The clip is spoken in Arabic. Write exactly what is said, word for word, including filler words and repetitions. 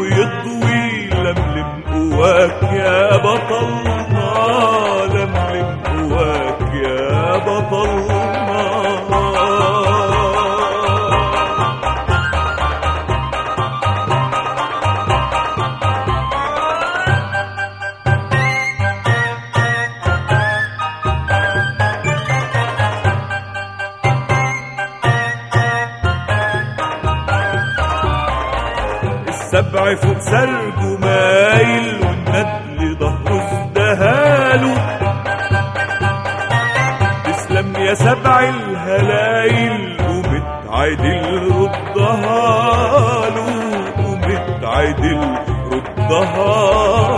يطوي لملم قواك يا بطلنا، لملم قواك يا بطلنا. السبع فوق سرجه مايل والندل ظهره ازدهاله، تسلم يا سبع الهلايل ومتعدل ردها له، ومتعدل ردها